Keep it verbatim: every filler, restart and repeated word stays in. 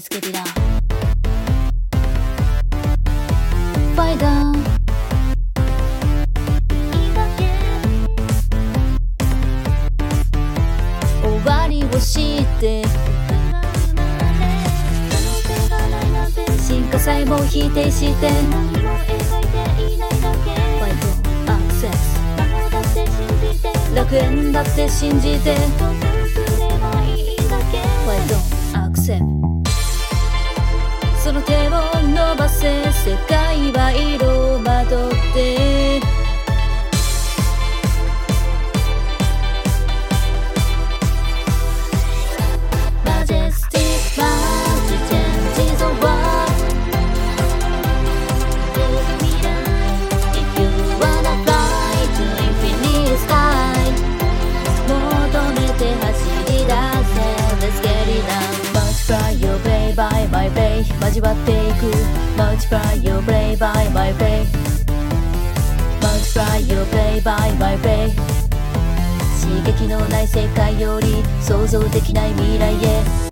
get it on. Fight down. 終わりを知って進化さえも否定して楽園だって信じて Why don't accept その手を伸ばせ世界は色をまとってマジェスティックマジチェンジゾワIf you wanna fly to infinite sky 求めて走り出せ Let's get it on Multiply your play by my play 交わっていく Multiply your play by my play Multiply your play by my play 刺激のない世界より想像できない未来へ